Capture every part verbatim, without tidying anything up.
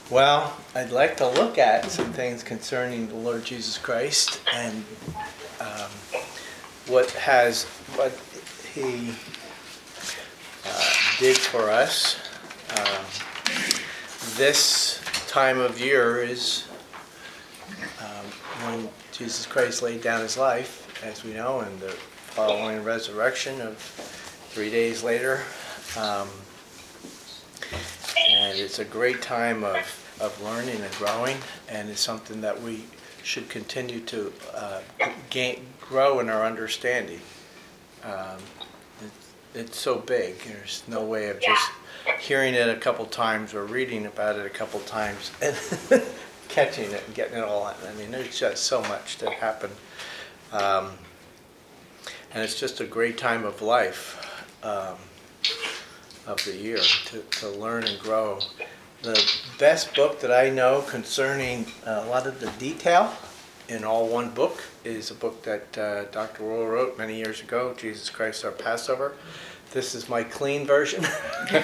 Well, I'd like to look at some things concerning the Lord Jesus Christ and um, what has what He uh, did for us. Um, this time of year is um, when Jesus Christ laid down His life, as we know, and the following resurrection of three days later. Um, and it's a great time of, of learning and growing, and it's something that we should continue to uh, gain, grow in our understanding. Um, it, it's so big. There's no way of just hearing it a couple times or reading about it a couple times and catching it and getting it all. I mean, there's just so much that happened. Um, and it's just a great time of life. Um, of the year to, to learn and grow. The best book that I know concerning a lot of the detail in all one book is a book that uh, Doctor Royal wrote many years ago, Jesus Christ Our Passover. This is my clean version. The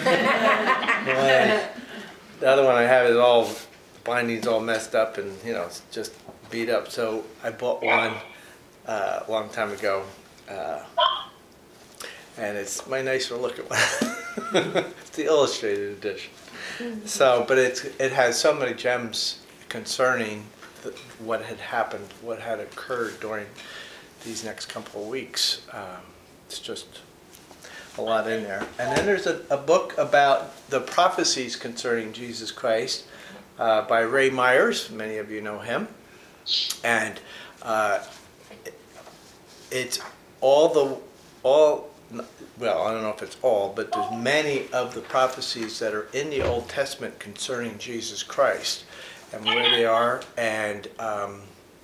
other one I have is all, the binding's all messed up and, you know, it's just beat up. So I bought one uh, a long time ago. Uh, and it's my nicer looking one. It's the illustrated edition. So, but it's it has so many gems concerning the, what had happened, what had occurred during these next couple of weeks. Um, it's just a lot in there. And then there's a, a book about the prophecies concerning Jesus Christ uh, by Ray Myers. Many of you know him. And uh, it's all the all. Well, I don't know if it's all, but there's many of the prophecies that are in the Old Testament concerning Jesus Christ and where they are, and um,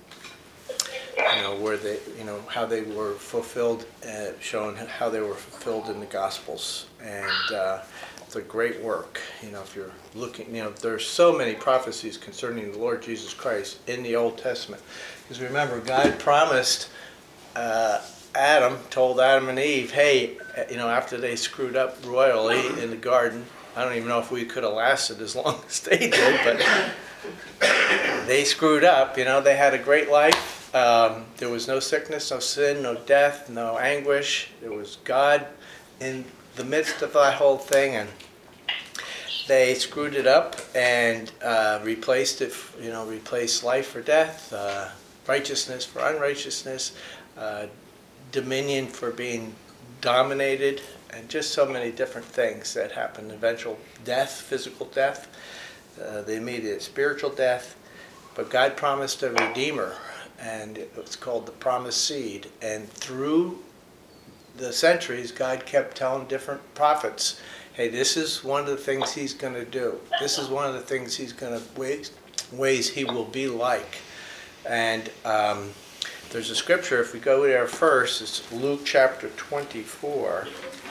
you know where they, you know how they were fulfilled, uh, showing how they were fulfilled in the Gospels, and uh, it's a great work. You know, if you're looking, you know, there's so many prophecies concerning the Lord Jesus Christ in the Old Testament, because remember, God promised. Uh, Adam told Adam and Eve, hey, you know, after they screwed up royally in the garden, I don't even know if we could have lasted as long as they did, but they screwed up. You know, they had a great life. Um, there was no sickness, no sin, no death, no anguish. There was God in the midst of that whole thing, and they screwed it up and uh, replaced it, you know, replaced life for death, uh, righteousness for unrighteousness, uh, dominion for being dominated, and just so many different things that happen. Eventual death, physical death, uh, the immediate spiritual death. But God promised a Redeemer, and it was called the promised seed. And through the centuries, God kept telling different prophets, hey, this is one of the things He's going to do. This is one of the things He's going to, ways, ways He will be like. And um, there's a scripture, if we go there first, it's Luke chapter twenty-four,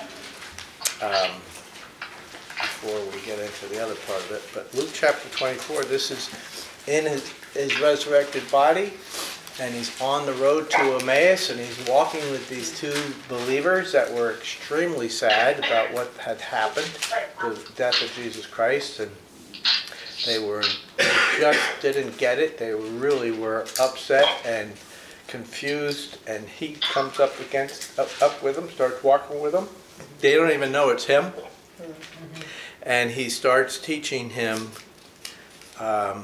um, before we get into the other part of it. But Luke chapter twenty-four, this is in his, his resurrected body, and he's on the road to Emmaus, and he's walking with these two believers that were extremely sad about what had happened, the death of Jesus Christ, and they were just didn't get it. They really were upset and confused, and he comes up against up, up with them, starts walking with them. They don't even know it's him, mm-hmm. And he starts teaching him. Um,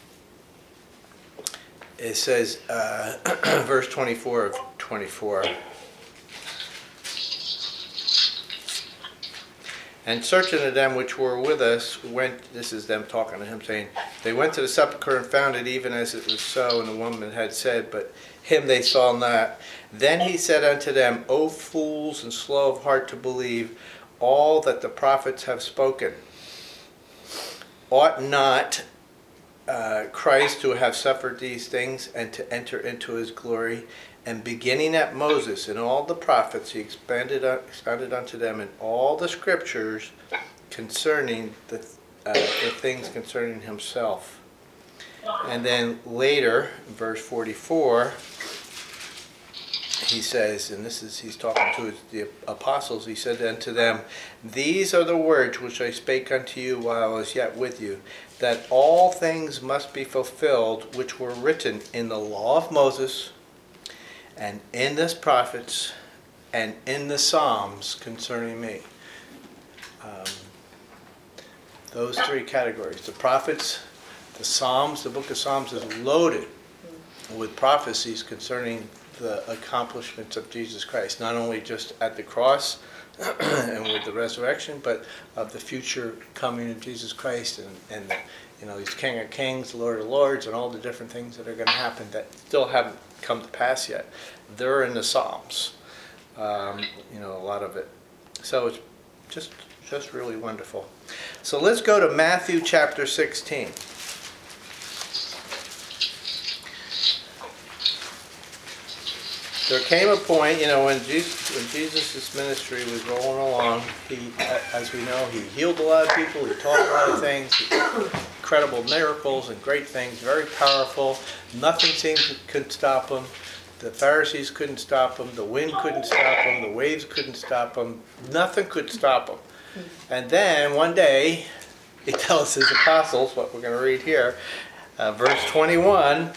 it says, uh, verse twenty-four of twenty-four. And certain of them which were with us went, this is them talking to him, saying, they went to the sepulchre and found it even as it was so, and the woman had said, but him they saw not. Then he said unto them, O fools and slow of heart to believe all that the prophets have spoken. Ought not uh, Christ to have suffered these things and to enter into his glory? And beginning at Moses and all the prophets, he expanded, expounded unto them in all the scriptures concerning the, uh, the things concerning himself. And then later, in verse forty-four, he says, and this is, he's talking to his, the apostles, he said unto them, these are the words which I spake unto you while I was yet with you, that all things must be fulfilled which were written in the law of Moses, and in the prophets, and in the Psalms concerning me. Um, those three categories. The prophets, the Psalms, the book of Psalms is loaded with prophecies concerning the accomplishments of Jesus Christ, not only just at the cross and with the resurrection, but of the future coming of Jesus Christ, and, and the, you know, he's King of Kings, Lord of Lords, and all the different things that are going to happen that still haven't come to pass yet. They're in the Psalms, um, you know, a lot of it. So it's just just really wonderful. So let's go to Matthew chapter sixteen. There came a point, you know, when Jesus, when Jesus' ministry was rolling along, he, as we know, he healed a lot of people, he taught a lot of things, incredible miracles and great things, very powerful. Nothing seemed to could stop him. The Pharisees couldn't stop him. The wind couldn't stop him. The waves couldn't stop him. Nothing could stop him. And then one day, he tells his apostles, what we're going to read here, uh, verse twenty-one,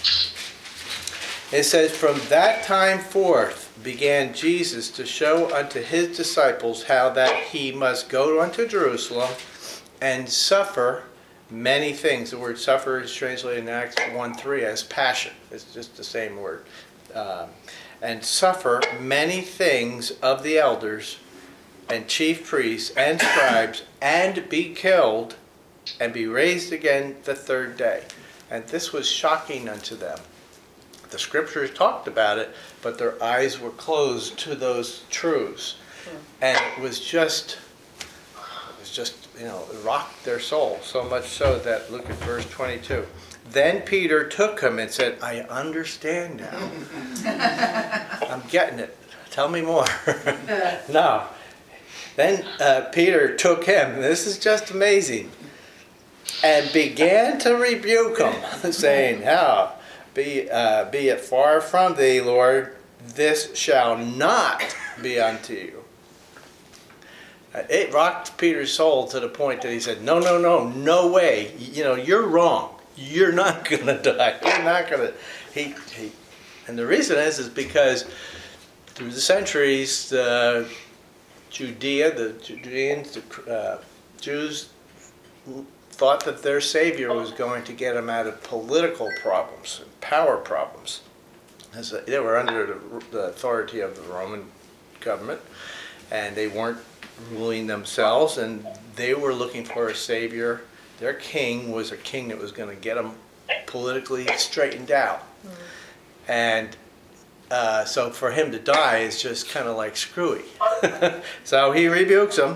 it says, from that time forth began Jesus to show unto his disciples how that he must go unto Jerusalem and suffer many things. The word suffer is translated in Acts one three as passion. It's just the same word. Um, and suffer many things of the elders and chief priests and scribes, and be killed, and be raised again the third day. And this was shocking unto them. The scriptures talked about it, but their eyes were closed to those truths. And it was just, it was just, you know, it rocked their soul, so much so that, look at verse twenty-two. Then Peter took him and said, I understand now. I'm getting it. Tell me more. No. Then uh, Peter took him, this is just amazing, and began to rebuke him, saying, how? Be, uh, be it far from thee, Lord, this shall not be unto you. Uh, it rocked Peter's soul to the point that he said, no, no, no, no way. You know, you're wrong. You're not going to die. You're not going to. He, he, and the reason is, is because through the centuries, the Judea, the Judeans, the uh, Jews thought that their Savior was going to get them out of political problems and power problems. As they were under the, the authority of the Roman government, and they weren't ruling themselves, and they were looking for a Savior. Their king was a king that was going to get them politically straightened out. Mm-hmm. And uh, so for him to die is just kind of like screwy. So he rebukes them.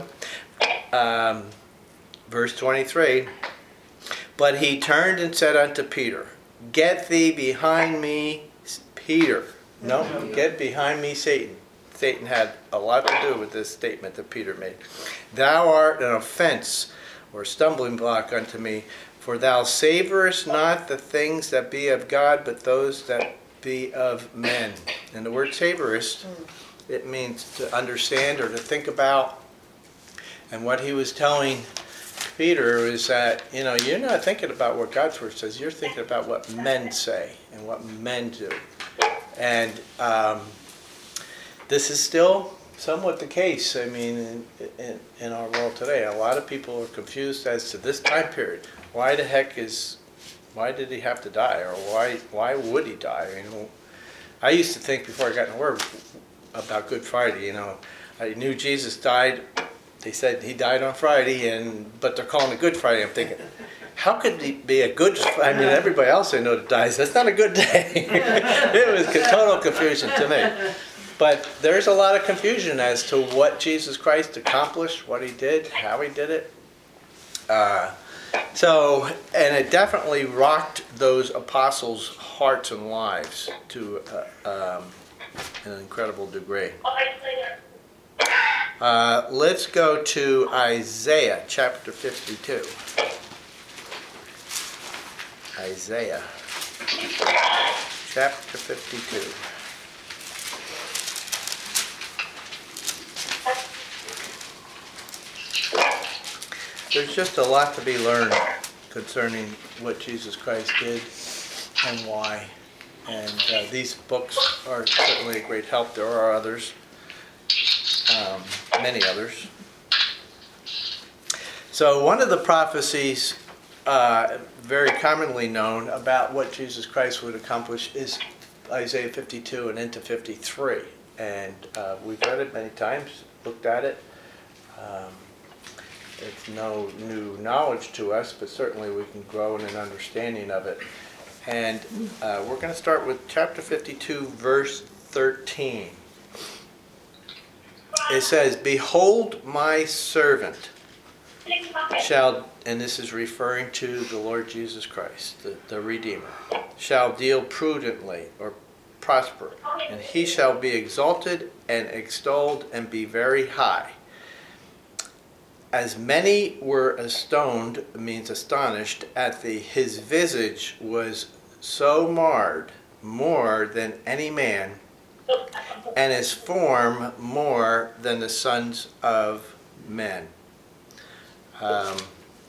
Um, Verse twenty-three, but he turned and said unto Peter, get thee behind me, Peter. No, get behind me, Satan. Satan had a lot to do with this statement that Peter made. Thou art an offense or stumbling block unto me, for thou savorest not the things that be of God, but those that be of men. And the word savorest, it means to understand or to think about. And what he was telling Peter is that, you know, you're not thinking about what God's word says. You're thinking about what men say and what men do. And um, this is still somewhat the case. I mean, in, in, in our world today, a lot of people are confused as to this time period. Why the heck is, why did he have to die? Or why why would he die? You know, I used to think before I got in the Word about Good Friday, you know, I knew Jesus died. They said he died on Friday, and but they're calling it Good Friday. I'm thinking, how could he be a good? I mean, everybody else I know that dies. That's not a good day. It was total confusion to me. But there's a lot of confusion as to what Jesus Christ accomplished, what he did, how he did it. Uh, so, and it definitely rocked those apostles' hearts and lives to uh, um, an incredible degree. Uh, let's go to Isaiah chapter fifty-two. Isaiah chapter fifty-two. there's just a lot to be learned concerning what Jesus Christ did and why. And uh, these books are certainly a great help. There are others, um, many others. So one of the prophecies uh, very commonly known about what Jesus Christ would accomplish is Isaiah fifty-two and into fifty-three. And uh, we've read it many times, looked at it. Um, it's no new knowledge to us, but certainly we can grow in an understanding of it. And uh, we're going to start with chapter fifty-two, verse thirteen. It says, "Behold, my servant shall," and this is referring to the Lord Jesus Christ, the, the Redeemer, "shall deal prudently," or prosper, "and he shall be exalted and extolled and be very high. As many were astonished," means astonished, "at the his visage was so marred more than any man, and his form more than the sons of men." Um,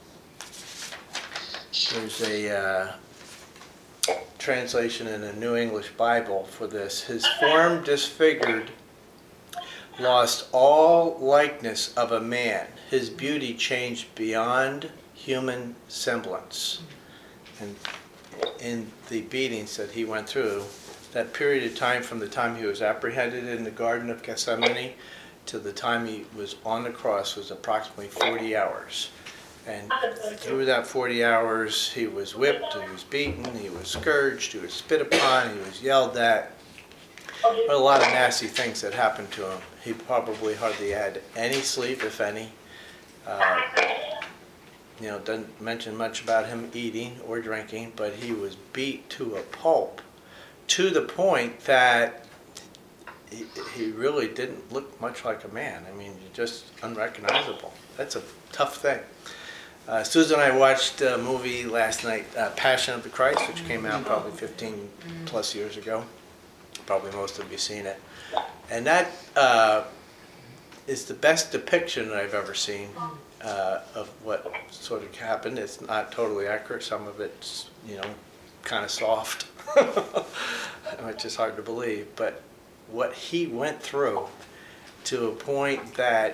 there's a uh, translation in the New English Bible for this. "His form disfigured, lost all likeness of a man. His beauty changed beyond human semblance." And in the beatings that he went through, that period of time from the time he was apprehended in the Garden of Gethsemane to the time he was on the cross was approximately forty hours. And through that forty hours, he was whipped, he was beaten, he was scourged, he was spit upon, he was yelled at. But a lot of nasty things that happened to him. He probably hardly had any sleep, if any. Uh, you know, doesn't mention much about him eating or drinking, but he was beat to a pulp, to the point that he, he really didn't look much like a man. I mean, just unrecognizable. That's a tough thing. Uh, Susan and I watched a movie last night, uh, Passion of the Christ, which came out probably fifteen plus years ago. Probably most of you seen it. And that uh, is the best depiction that I've ever seen uh, of what sort of happened. It's not totally accurate. Some of it's, you know, kind of soft, which is hard to believe. But what he went through to a point that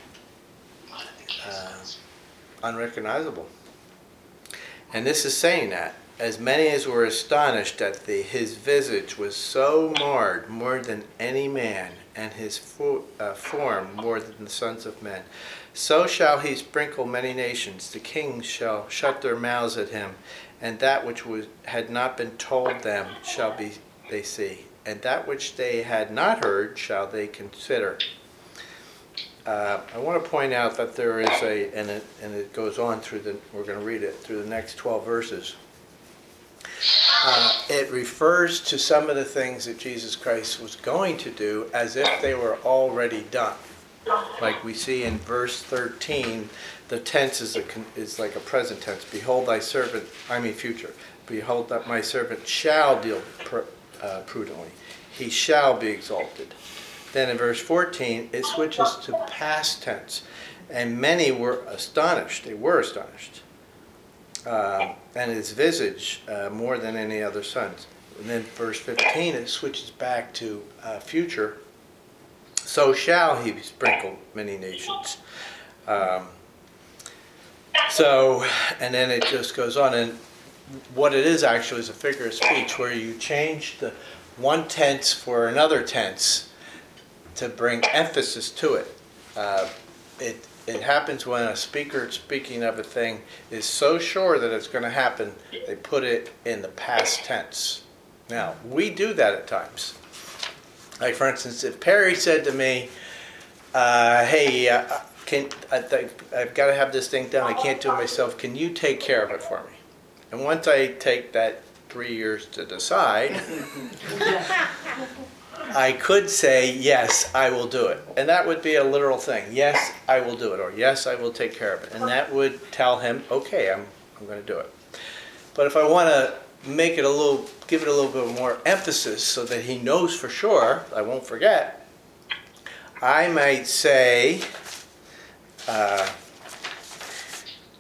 uh, unrecognizable. And this is saying that. "As many as were astonished at the his visage was so marred more than any man, and his fo- uh, form more than the sons of men. So shall he sprinkle many nations. The kings shall shut their mouths at him, and that which was, had not been told them shall be they see, and that which they had not heard shall they consider." Uh, I want to point out that there is a, and it, and it goes on through the, we're going to read it through the next twelve verses. Uh, it refers to some of the things that Jesus Christ was going to do as if they were already done. Like we see in verse thirteen, the tense is, a, is like a present tense. "Behold thy servant," I mean future. "Behold that my servant shall deal pr- uh, prudently. He shall be exalted." Then in verse fourteen, it switches to past tense. "And many were astonished." They were astonished. Uh, and his visage uh, more than any other sons. And then verse fifteen, it switches back to uh, future. "So shall he sprinkle many nations." Um, so, and then it just goes on. And what it is actually is a figure of speech where you change the one tense for another tense to bring emphasis to it. Uh, it It happens when a speaker speaking of a thing is so sure that it's going to happen, they put it in the past tense. Now, we do that at times. Like, for instance, if Perry said to me, uh, "Hey, uh, can, I th- I've got to have this thing done. I can't do it myself. Can you take care of it for me?" And once I take that three years to decide, I could say, "Yes, I will do it." And that would be a literal thing. "Yes, I will do it," or "Yes, I will take care of it." And that would tell him, okay, I'm I'm going to do it. But if I want to make it a little, give it a little bit more emphasis so that he knows for sure, I won't forget, I might say, uh,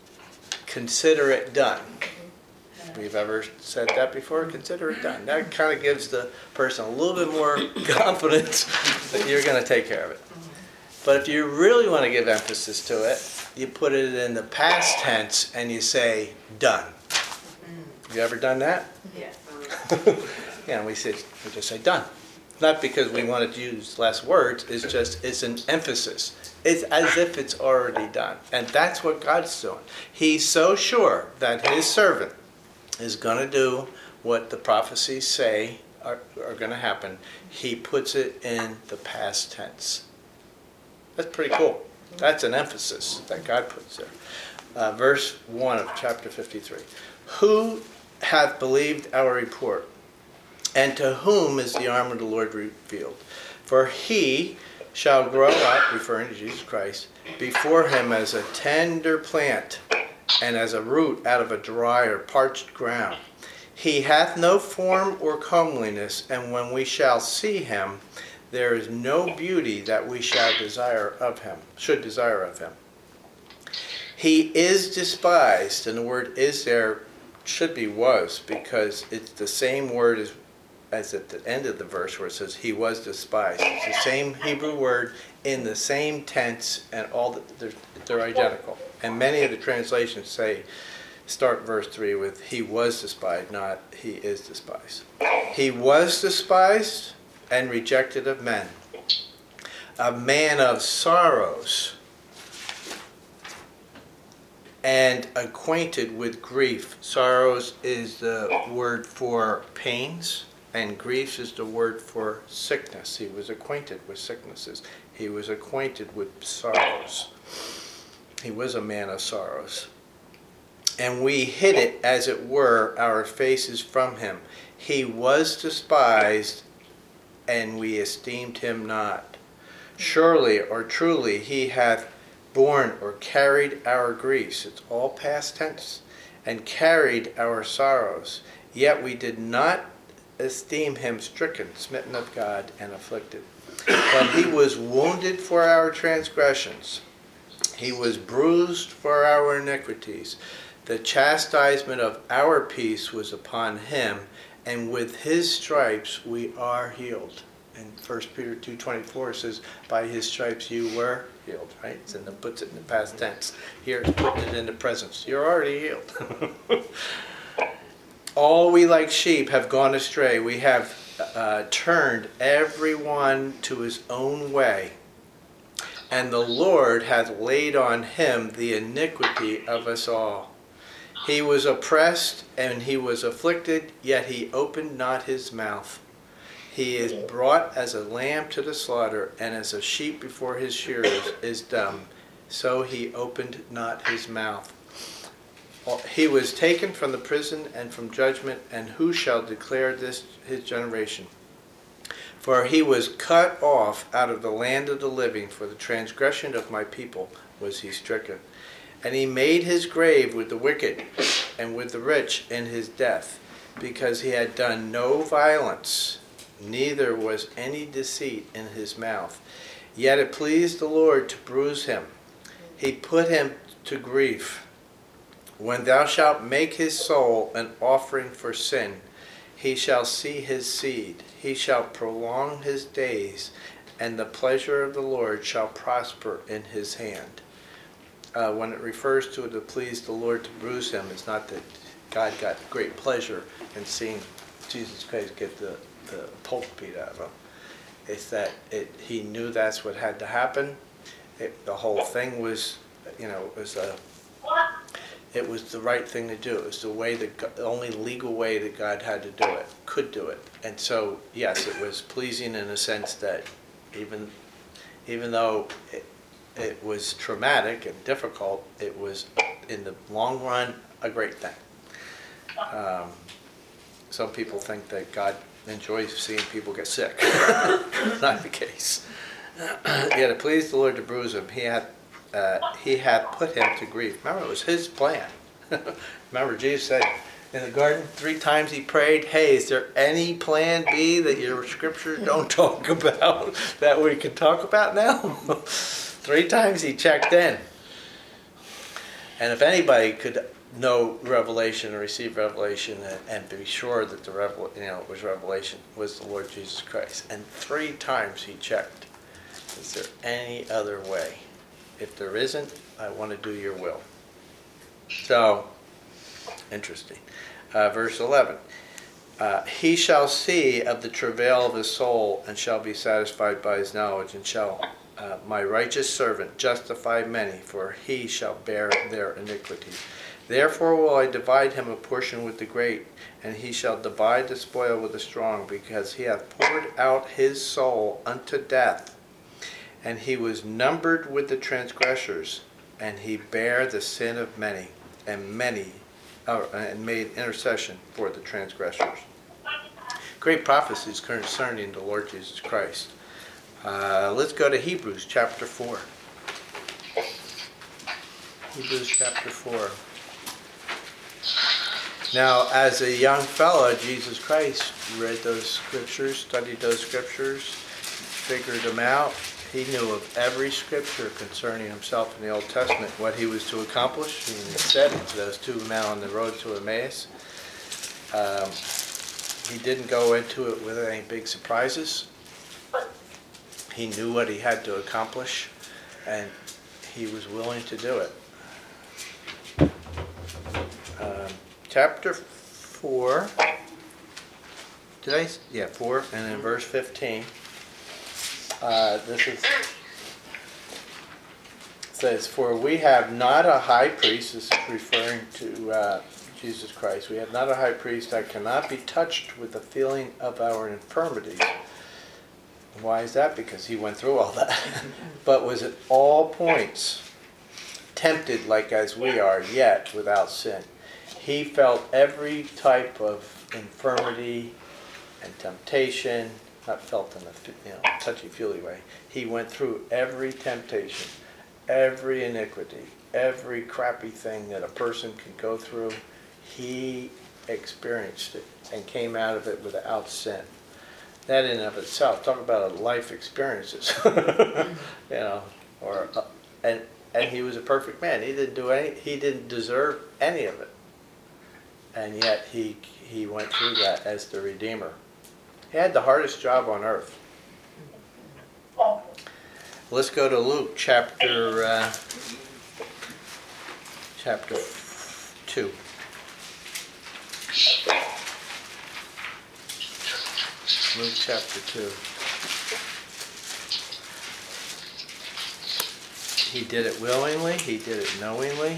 consider it done. We've ever said that before? Consider it done. That kind of gives the person a little bit more confidence that you're going to take care of it. But if you really want to give emphasis to it, you put it in the past tense and you say, done. You ever done that? Yeah. Yeah, we, say, we just say done. Not because we wanted to use less words, it's just, it's an emphasis. It's as if it's already done. And that's what God's doing. He's so sure that his servant is going to do what the prophecies say are, are going to happen. He puts it in the past tense. That's pretty cool. That's an emphasis that God puts there. Uh, verse one of chapter fifty-three. Who hath believed our report? And to whom is the arm of the Lord revealed? For he shall grow up, referring to Jesus Christ, before him as a tender plant, and as a root out of a dry or parched ground. He hath no form or comeliness, and when we shall see him, there is no beauty that we shall desire of him, should desire of him. He is despised, and the word is there should be was, because it's the same word as as at the end of the verse where it says he was despised. It's the same Hebrew word in the same tense, and all the, they're, they're identical. And many of the translations say, start verse three with he was despised, not he is despised. He was despised and rejected of men, a man of sorrows and acquainted with grief. Sorrows is the word for pains, and grief is the word for sickness. He was acquainted with sicknesses. He was acquainted with sorrows. He was a man of sorrows. And we hid it, as it were, our faces from him. He was despised, and we esteemed him not. Surely or truly he hath borne or carried our griefs. It's all past tense. And carried our sorrows. Yet we did not esteem him stricken, smitten of God, and afflicted. But he was wounded for our transgressions. He was bruised for our iniquities. The chastisement of our peace was upon him, and with his stripes we are healed. And First Peter two twenty-four says, by his stripes you were healed, right? It's in the, puts it in the past tense. Here it's putting it in the present. You're already healed. All we like sheep have gone astray. We have uh, turned everyone to his own way. And the Lord hath laid on him the iniquity of us all. He was oppressed and he was afflicted, yet he opened not his mouth. He is brought as a lamb to the slaughter, and as a sheep before his shearers is dumb. So he opened not his mouth. He was taken from the prison and from judgment, and who shall declare this his generation? For he was cut off out of the land of the living, for the transgression of my people was he stricken. And he made his grave with the wicked and with the rich in his death, because he had done no violence, neither was any deceit in his mouth. Yet it pleased the Lord to bruise him. He put him to grief. When thou shalt make his soul an offering for sin, he shall see his seed. He shall prolong his days, and the pleasure of the Lord shall prosper in his hand. Uh, when it refers to it, it pleased the Lord to bruise him, it's not that God got great pleasure in seeing Jesus Christ get the, the pulp beat out of him. It's that it, he knew that's what had to happen. It, the whole thing was, you know, it was a It was the right thing to do. It was the way that God, the only legal way that God had to do it, could do it. And so, yes, it was pleasing in a sense that even, even though it, it was traumatic and difficult, it was, in the long run, a great thing. Um, some people think that God enjoys seeing people get sick. Not the case. Yet it pleased the Lord to bruise him. He had Uh, he had put him to grief. Remember, it was his plan. Remember, Jesus said in the garden, three times he prayed, hey, is there any plan B that your scriptures don't talk about that we can talk about now? Three times he checked in. And if anybody could know revelation and receive revelation and, and be sure that the revel, you know, it was revelation, was the Lord Jesus Christ. And three times he checked, is there any other way? If there isn't, I want to do your will. So, interesting. Uh, verse eleven. Uh, he shall see of the travail of his soul and shall be satisfied by his knowledge, and shall uh, my righteous servant justify many, for he shall bear their iniquities. Therefore will I divide him a portion with the great, and he shall divide the spoil with the strong, because he hath poured out his soul unto death, and he was numbered with the transgressors, and he bare the sin of many, and many, uh, and made intercession for the transgressors. Great prophecies concerning the Lord Jesus Christ. Uh, let's go to Hebrews chapter four. Hebrews chapter four. Now, as a young fellow, Jesus Christ read those scriptures, studied those scriptures, figured them out. He knew of every scripture concerning himself in the Old Testament, what he was to accomplish. And he said it to those two men on the road to Emmaus. Um, he didn't go into it with any big surprises. He knew what he had to accomplish, and he was willing to do it. Um, chapter four, did I, yeah, four, and in verse fifteen, uh, this is, says, for we have not a high priest, this is referring to uh, Jesus Christ, we have not a high priest that cannot be touched with the feeling of our infirmities. Why is that? Because he went through all that. But was at all points tempted like as we are, yet without sin. He felt every type of infirmity and temptation, not felt in a, you know, touchy-feely way. He went through every temptation, every iniquity, every crappy thing that a person could go through. He experienced it and came out of it without sin. That in and of itself, talk about life experiences, you know, or uh, and and he was a perfect man. He didn't do any. He didn't deserve any of it. And yet he he went through that as the Redeemer. He had the hardest job on earth. Let's go to Luke chapter uh, chapter two. Luke chapter two. He did it willingly. He did it knowingly.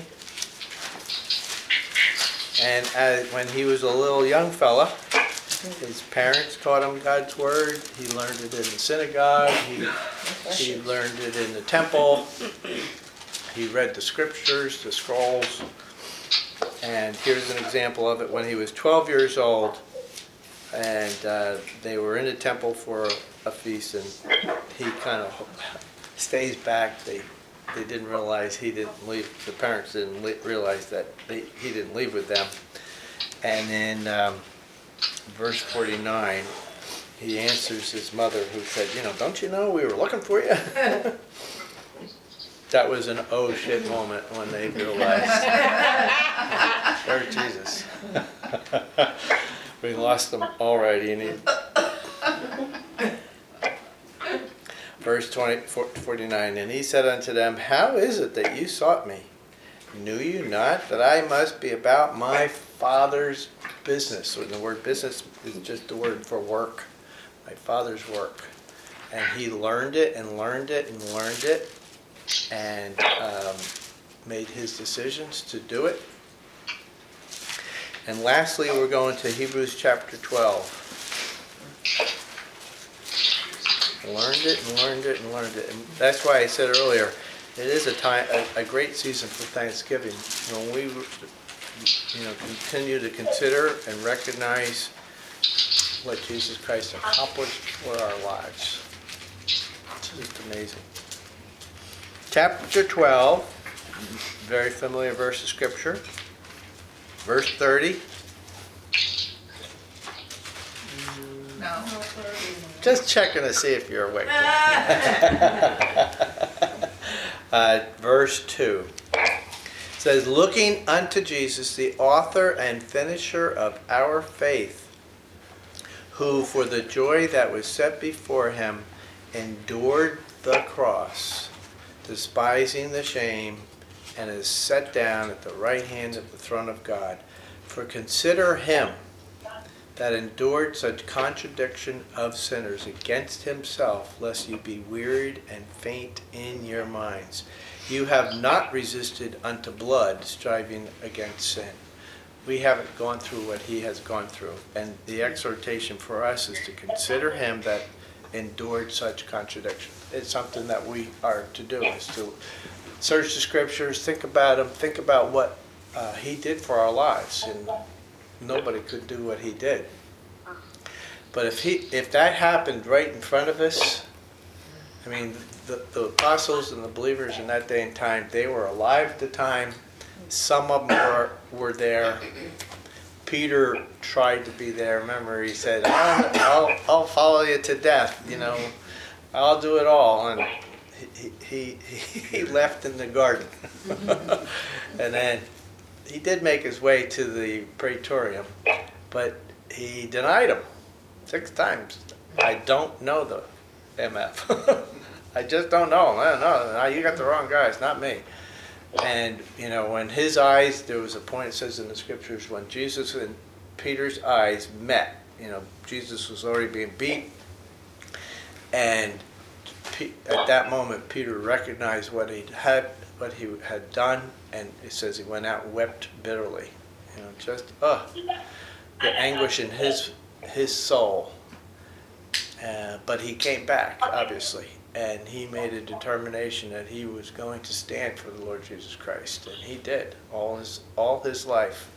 And as, when he was a little young fella, his parents taught him God's word. He learned it in the synagogue. He, he learned it in the temple. He read the scriptures, the scrolls. And here's an example of it. When he was twelve years old, and uh, they were in the temple for a, a feast, and he kind of stays back. They They didn't realize he didn't leave. The parents didn't le- realize that they, he didn't leave with them. And in um, verse forty-nine, he answers his mother, who said, "You know, don't you know we were looking for you?" That was an oh shit moment when they realized, "There's Jesus." We lost them already. And he, verse twenty, forty-nine, and he said unto them, how is it that you sought me? Knew you not that I must be about my Father's business? So the word business is just the word for work. My Father's work. And he learned it and learned it and learned it and um, made his decisions to do it. And lastly, we're going to Hebrews chapter twelve. Learned it and learned it and learned it. And that's why I said earlier, it is a time, a, a great season for Thanksgiving. When we, you know, continue to consider and recognize what Jesus Christ accomplished for our lives. It's just amazing. Chapter twelve, very familiar verse of Scripture. Verse thirty. No. Just checking to see if you're awake. uh, verse two. It says, looking unto Jesus, the author and finisher of our faith, who for the joy that was set before him endured the cross, despising the shame, and is set down at the right hand of the throne of God. For consider him that endured such contradiction of sinners against himself, lest you be wearied and faint in your minds. You have not resisted unto blood, striving against sin. We haven't gone through what he has gone through. And the exhortation for us is to consider him that endured such contradiction. It's something that we are to do, is to search the scriptures, think about him, think about what uh, he did for our lives. And nobody could do what he did. But if he, if that happened right in front of us, I mean, the, the apostles and the believers in that day and time, they were alive at the time. Some of them were, were there. Peter tried to be there. Remember, he said, I'll, I'll, I'll follow you to death, you know. I'll do it all. And he, he, he, he left in the garden. And then he did make his way to the praetorium, but he denied him six times. I don't know the M F. I just don't know him. I don't know. No, you got the wrong guy. It's not me. And, you know, when his eyes, there was a point, it says in the scriptures, when Jesus and Peter's eyes met, you know, Jesus was already being beat. And at that moment, Peter recognized what he had, what he had done, and it says he went out and wept bitterly. You know, just oh, the anguish in his his soul. Uh, but he came back, obviously, and he made a determination that he was going to stand for the Lord Jesus Christ, and he did all his all his life.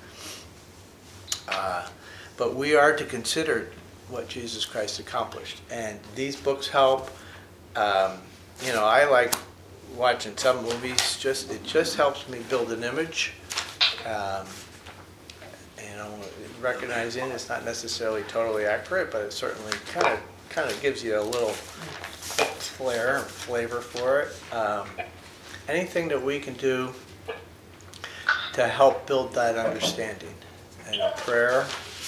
Uh, but we are to consider what Jesus Christ accomplished, and these books help. Um, you know, I like watching some movies. Just it just helps me build an image. Um, you know, recognizing it's not necessarily totally accurate, but it certainly kind of kind of gives you a little flair and flavor for it. Um, anything that we can do to help build that understanding, and a prayer,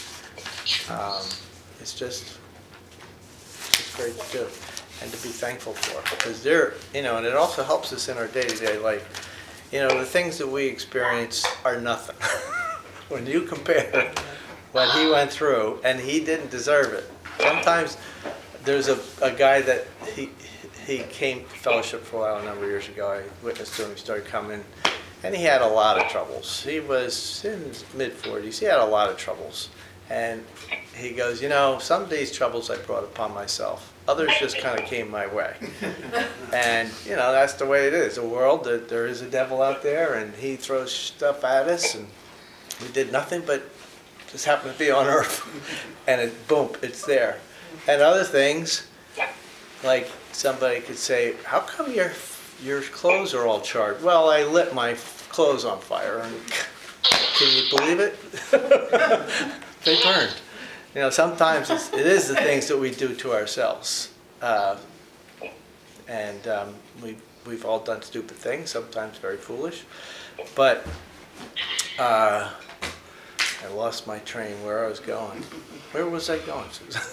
um, it's just it's great to do. And to be thankful for, because they're, you know, and it also helps us in our day-to-day life. You know, the things that we experience are nothing. When you compare what he went through, and he didn't deserve it. Sometimes there's a, a guy that he he came to fellowship for a while a number of years ago. I witnessed to him. He started coming, and he had a lot of troubles. He was in his mid forties. He had a lot of troubles. And he goes, you know, some of these troubles I brought upon myself. Others just kind of came my way. And, you know, that's the way it is. The world, that there is a devil out there, and he throws stuff at us, and we did nothing but just happen to be on earth. And it, boom, it's there. And other things, like somebody could say, how come your your clothes are all charred? Well, I lit my clothes on fire. And can you believe it? They burned. You know, sometimes it's, it is the things that we do to ourselves. Uh, and um, we, we've all done stupid things, sometimes very foolish. But uh, I lost my train where I was going. Where was I going, Susan?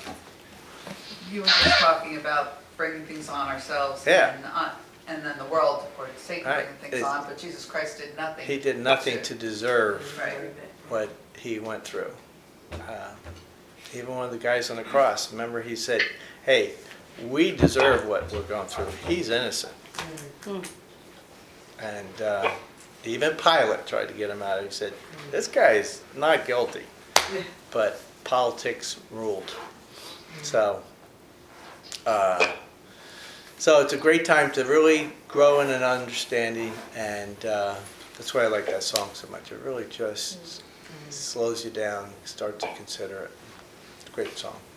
You were just talking about bringing things on ourselves. Yeah. And, uh, and then the world, or Satan Right. bringing things It's- on, but Jesus Christ did nothing. He did nothing to deserve Right. what he went through. Uh, even one of the guys on the cross, remember he said, hey, we deserve what we're going through. He's innocent. And uh, even Pilate tried to get him out. He said, this guy's not guilty. But politics ruled. So, uh, so it's a great time to really grow in an understanding, and uh, that's why I like that song so much. It really just slows you down, start to consider it. It's a great song.